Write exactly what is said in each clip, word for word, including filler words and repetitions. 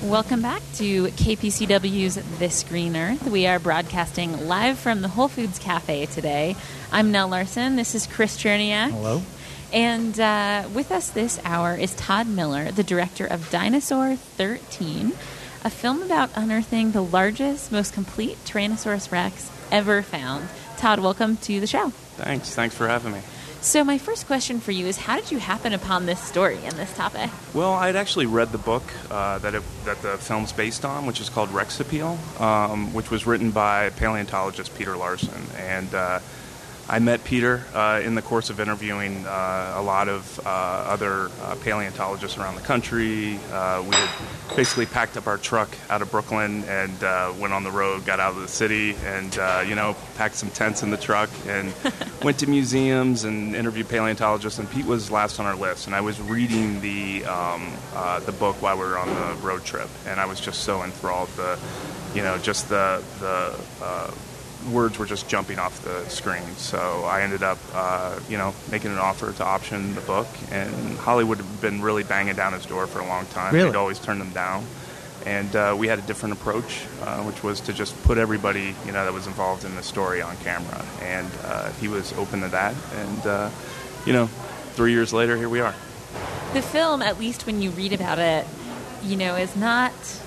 Welcome back to K P C W's This Green Earth. We are broadcasting live from the Whole Foods Cafe today. I'm Nell Larson. This is Chris Cherniak. Hello. And uh, with us this hour is Todd Miller, the director of Dinosaur thirteen, a film about unearthing the largest, most complete Tyrannosaurus Rex ever found. Todd, welcome to the show. Thanks. Thanks for having me. So my first question for you is, how did you happen upon this story and this topic? Well, I'd actually read the book uh, that it, that the film's based on, which is called Rex Appeal, um, which was written by paleontologist Peter Larson. And uh, I met Peter uh, in the course of interviewing uh, a lot of uh, other uh, paleontologists around the country. Uh, we had basically packed up our truck out of Brooklyn and uh, went on the road, got out of the city, and uh, you know, packed some tents in the truck and went to museums and interviewed paleontologists. And Pete was last on our list. And I was reading the um, uh, the book while we were on the road trip, and I was just so enthralled. The, you know, just the the. Uh, words were just jumping off the screen. So I ended up, uh, you know, making an offer to option the book. And Hollywood had been really banging down his door for a long time. Really? They'd always turn them down. And uh, we had a different approach, uh, which was to just put everybody, you know, that was involved in the story on camera. And uh, he was open to that. And, uh, you know, three years later, here we are. The film, at least when you read about it, you know, is not...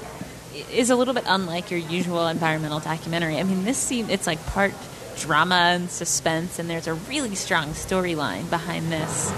is a little bit unlike your usual environmental documentary. I mean, this scene, it's like part drama and suspense, and there's a really strong storyline behind this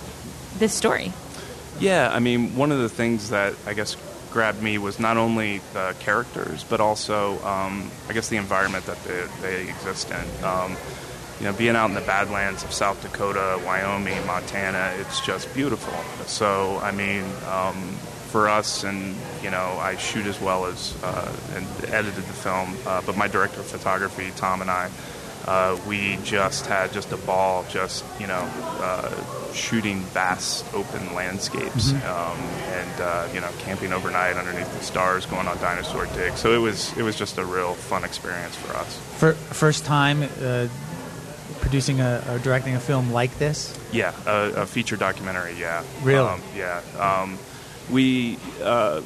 this story. Yeah, I mean, one of the things that I guess grabbed me was not only the characters, but also, um, I guess, the environment that they, they exist in. Um, you know, being out in the Badlands of South Dakota, Wyoming, Montana, it's just beautiful. So, I mean... Um, for us, and you know, I shoot as well as uh, and edited the film, uh, but my director of photography, Tom, and I, uh, we just had just a ball, just you know, uh, shooting vast open landscapes, mm-hmm. um, and uh, you know, camping overnight underneath the stars, going on dinosaur digs. So it was it was just a real fun experience for us. For first time uh, producing a or directing a film like this? Yeah, a, a feature documentary. Yeah, really? Um, yeah. Um, We, uh,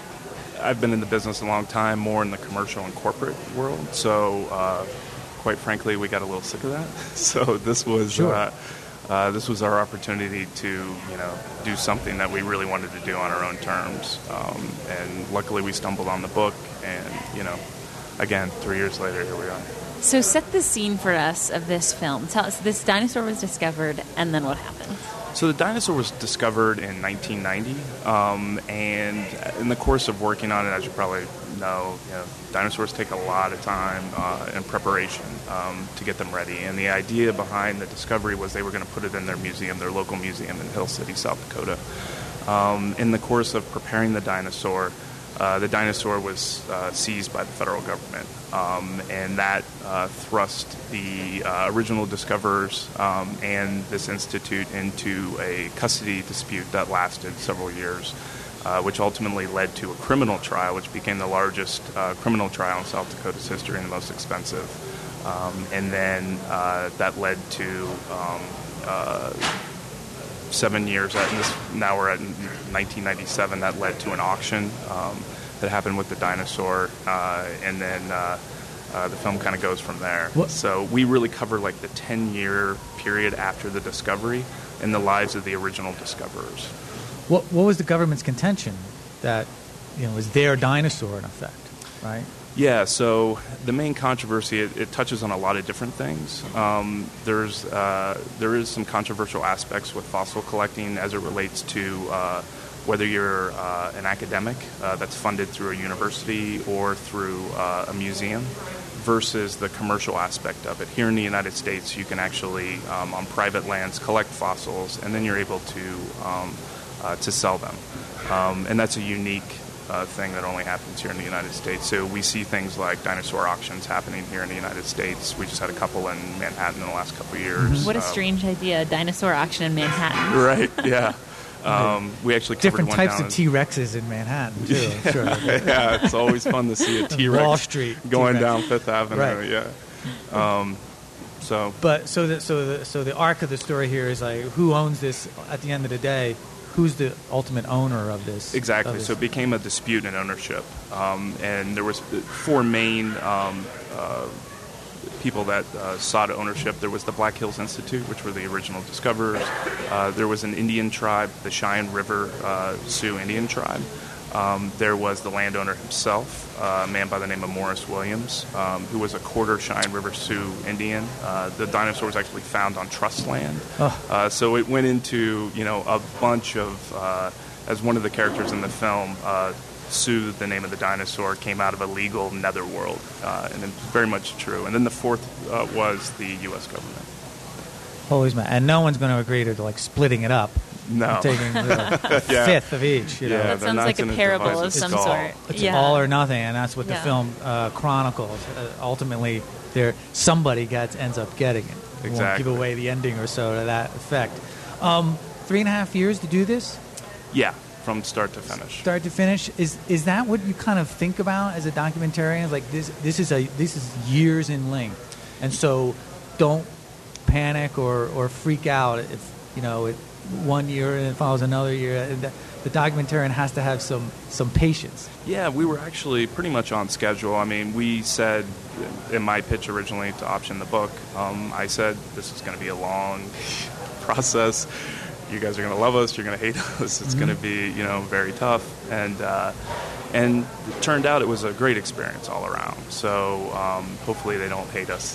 I've been in the business a long time, more in the commercial and corporate world. So, uh, quite frankly, we got a little sick of that. So this was sure. uh, uh, this was our opportunity to, you know, do something that we really wanted to do on our own terms. Um, and luckily, we stumbled on the book. And you know, again, three years later, here we are. So, set the scene for us of this film. Tell us, this dinosaur was discovered, and then what happened? So the dinosaur was discovered in nineteen ninety, um, and in the course of working on it, as you probably know, you know dinosaurs take a lot of time uh, and preparation um, to get them ready. And the idea behind the discovery was they were going to put it in their museum, their local museum in Hill City, South Dakota. Um, in the course of preparing the dinosaur, uh, the dinosaur was uh, seized by the federal government, um, and that uh, thrust the uh, original discoverers um, and this institute into a custody dispute that lasted several years, uh, which ultimately led to a criminal trial, which became the largest uh, criminal trial in South Dakota's history and the most expensive. Um, and then uh, that led to um, uh, seven years, at, and this, now we're at nineteen ninety-seven, that led to an auction um, that happened with the dinosaur, uh, and then uh, uh, the film kind of goes from there. What? So we really cover like the ten-year period after the discovery and the lives of the original discoverers. What What was the government's contention? That, you know, was their dinosaur in effect, right? Yeah, so the main controversy, it, it touches on a lot of different things. Um, there's uh, there is some controversial aspects with fossil collecting as it relates to uh, whether you're uh, an academic uh, that's funded through a university or through uh, a museum versus the commercial aspect of it. Here in the United States, you can actually, um, on private lands, collect fossils, and then you're able to um, uh, to sell them. Um, and that's a unique Uh, thing that only happens here in the United States. So we see things like dinosaur auctions happening here in the United States. We just had a couple in Manhattan in the last couple of years. What a um, strange idea, a dinosaur auction in Manhattan. Right, yeah. Um, we actually covered different one types down of T-Rexes in Manhattan, too. Yeah, Sure. yeah, it's always fun to see a T-Rex Wall Street going T-Rex. down Fifth Avenue. Right. Yeah. Um, so, But so the so the so the arc of the story here is like, who owns this at the end of the day? who's the ultimate owner of this? Exactly. Of this? So it became a dispute in ownership, um, and there was four main um, uh, people that uh, sought ownership. There was the Black Hills Institute, which were the original discoverers. Uh, there was an Indian tribe, the Cheyenne River uh, Sioux Indian tribe. Um, there was the landowner himself, uh, a man by the name of Morris Williams, um, who was a quarter Cheyenne River Sioux Indian. Uh, the dinosaur was actually found on trust land. Oh. Uh, so it went into, you know, a bunch of, uh, as one of the characters in the film, uh, Sue, the name of the dinosaur, came out of a legal netherworld, uh, and it's very much true. And then the fourth uh, was the U S government. Holy smokes. And no one's going to agree to, like, splitting it up. No. Taking the Yeah. fifth of each. You know? Yeah, That they're sounds not like a gonna parable divide of the some skull. sort. It's yeah. all or nothing, and that's what the Yeah. film uh, chronicles. Uh, ultimately, there somebody gets ends up getting it. We won't Exactly. give away the ending or so to that effect. Um, three and a half years to do this, Yeah, from start to finish. start to finish. Is is that what you kind of think about as a documentarian? Like this, this is a this is years in length, and so don't panic or, or freak out if you know it. One year and it follows another year. The, the documentarian has to have some, some patience. Yeah, we were actually pretty much on schedule. I mean, we said in my pitch originally to option the book, um, I said this is going to be a long process. You guys are going to love us. You're going to hate us. It's Mm-hmm. going to be, you know, very tough. And uh, and it turned out it was a great experience all around. So um, hopefully they don't hate us.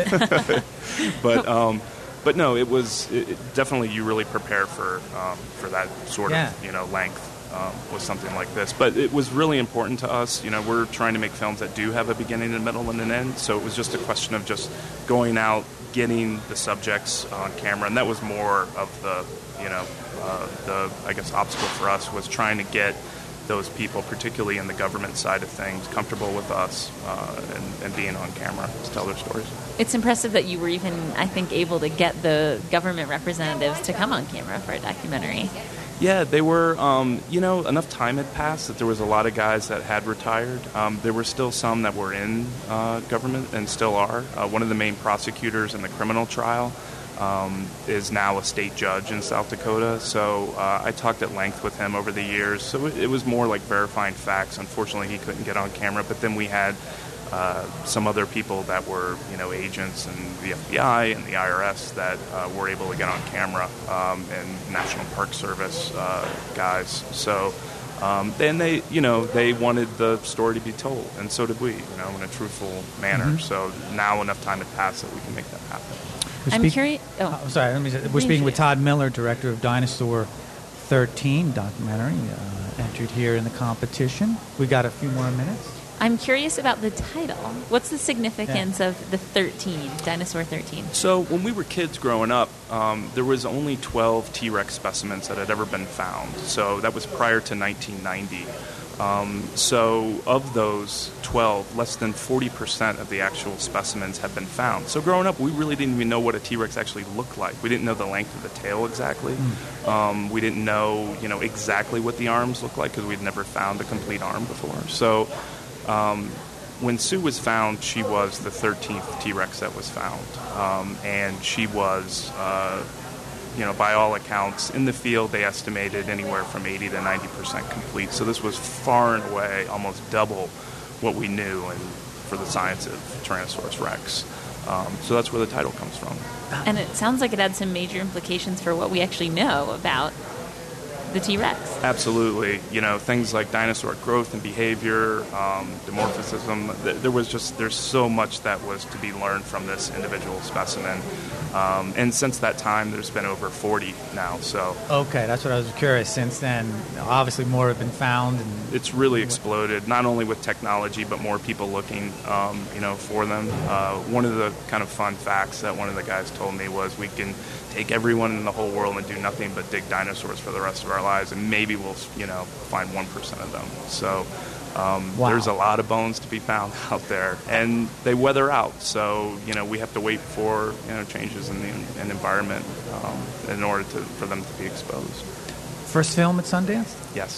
but. Um, But no, it was it, it definitely you really prepare for um, for that sort Yeah. of you know length um, with something like this. But it was really important to us. You know, we're trying to make films that do have a beginning, a middle, and an end. So it was just a question of just going out, getting the subjects on camera, and that was more of the you know uh, the I guess obstacle for us was trying to get those people, particularly in the government side of things, comfortable with us uh, and, and being on camera to tell their stories. It's impressive that you were even, I think, able to get the government representatives to come on camera for a documentary. Yeah, they were, um, you know, enough time had passed that there was a lot of guys that had retired. Um, there were still some that were in uh, government and still are. Uh, one of the main prosecutors in the criminal trial um, is now a state judge in South Dakota. So uh, I talked at length with him over the years. So it, it was more like verifying facts. Unfortunately, he couldn't get on camera. But then we had uh, some other people that were, you know, agents and the F B I and the I R S that uh, were able to get on camera, um, and National Park Service uh, guys. So um, then they, you know, they wanted the story to be told, and so did we, you know, in a truthful manner. Mm-hmm. So now enough time had passed that we can make that happen. We're I'm speak- curious. Oh, Uh, sorry, let me say, we're speaking with Todd Miller, director of Dinosaur thirteen documentary, uh, entered here in the competition. We got a few more minutes. I'm curious about the title. What's the significance of the thirteen, Dinosaur thirteen? So when we were kids growing up, um, there was only twelve T-Rex specimens that had ever been found. So that was prior to nineteen ninety. Um, so of those twelve, less than forty percent of the actual specimens have been found. So growing up, we really didn't even know what a T-Rex actually looked like. We didn't know the length of the tail exactly. Mm. Um, we didn't know, you know, exactly what the arms looked like because we'd never found a complete arm before. So um, when Sue was found, she was the thirteenth T-Rex that was found. Um, and she was... Uh, You know, by all accounts, in the field, they estimated anywhere from eighty to ninety percent complete. So this was far and away almost double what we knew and for the science of Tyrannosaurus rex. Um, so that's where the title comes from. And it sounds like it had some major implications for what we actually know about the T-Rex. Absolutely. You know, things like dinosaur growth and behavior, um, dimorphism. Th- there was just, there's so much that was to be learned from this individual specimen. Um, and since that time, there's been over forty now. So Okay, that's what I was curious. Since then, obviously more have been found. And it's really exploded, not only with technology, but more people looking, um, you know, for them. Uh, one of the kind of fun facts that one of the guys told me was we can take everyone in the whole world and do nothing but dig dinosaurs for the rest of our lives, and maybe we'll, you know, find one percent of them. So um, Wow. there's a lot of bones to be found out there, and they weather out. So, you know, we have to wait for, you know, changes in the in environment um, in order to, for them to be exposed. first film at Sundance, Yes.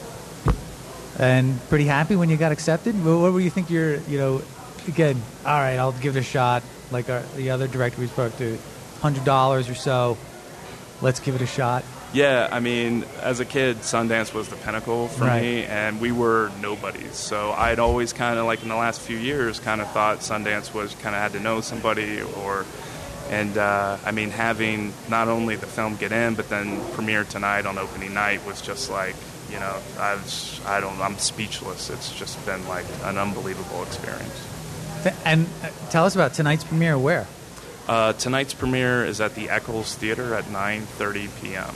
and pretty happy when you got accepted. What, what were you think? You're, you know, again, all right, I'll give it a shot. Like our, the other director we spoke to, hundred dollars or so. Let's give it a shot. Yeah, I mean, as a kid, Sundance was the pinnacle for Right. me, and we were nobodies. So I'd always kind of, like in the last few years, kind of thought Sundance was kind of had to know somebody, or, and uh, I mean, having not only the film get in, but then premiere tonight on opening night was just like, you know, I was, I don't, I'm speechless. It's just been like an unbelievable experience. Th- And uh, tell us about tonight's premiere. Where? Uh, tonight's premiere is at the Eccles Theater at nine thirty p.m.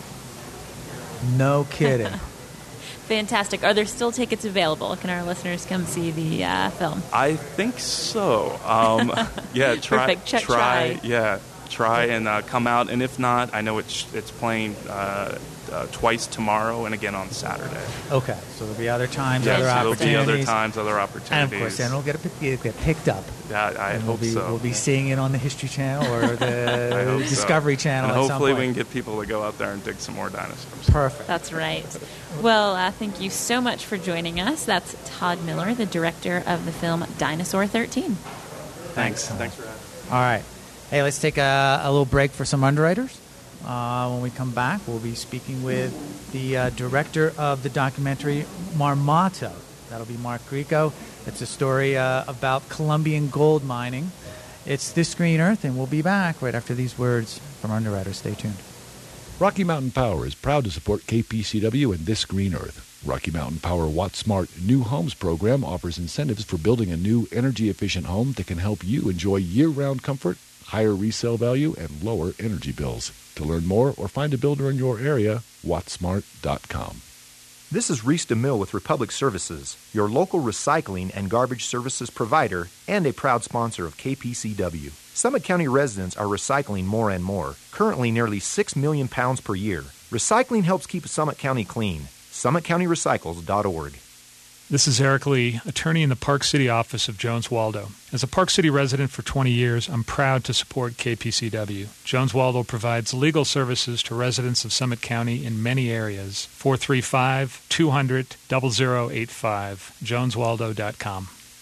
No kidding. Fantastic. Are there still tickets available? Can our listeners come see the uh, film? I think so. Um, yeah, try, Perfect. Check try, try. yeah, try and uh, come out. And if not, I know it's it's playing uh, uh, twice tomorrow and again on Saturday. Okay, so there'll be other times, Yeah, other so there'll be opportunities. other times, other opportunities. And of course, then it'll get, a, it'll get picked up. Yeah, I and hope we'll be, so. We'll be seeing it on the History Channel or I the hope so. Discovery Channel And at some hopefully we point. can get people to go out there and dig some more dinosaurs. Perfect. That's right. Well, uh, thank you so much for joining us. That's Todd Miller, the director of the film Dinosaur thirteen. Thanks. Todd. Thanks for having me. All right. Hey, let's take a, a little break for some underwriters. Uh, when we come back, we'll be speaking with the uh, director of the documentary Marmato. That'll be Mark Grieco. It's a story uh, about Colombian gold mining. It's This Green Earth, and we'll be back right after these words from underwriters. Stay tuned. Rocky Mountain Power is proud to support K P C W and This Green Earth. Rocky Mountain Power Watt Smart New Homes program offers incentives for building a new energy-efficient home that can help you enjoy year-round comfort, higher resale value, and lower energy bills. To learn more or find a builder in your area, watt smart dot com. This is Reese DeMille with Republic Services, your local recycling and garbage services provider and a proud sponsor of K P C W. Summit County residents are recycling more and more, currently nearly six million pounds per year. Recycling helps keep Summit County clean. summit county recycles dot org. This is Eric Lee, attorney in the Park City office of Jones Waldo. As a Park City resident for twenty years, I'm proud to support K P C W. Jones Waldo provides legal services to residents of Summit County in many areas. four three five, two hundred, zero zero eight five, jones waldo dot com.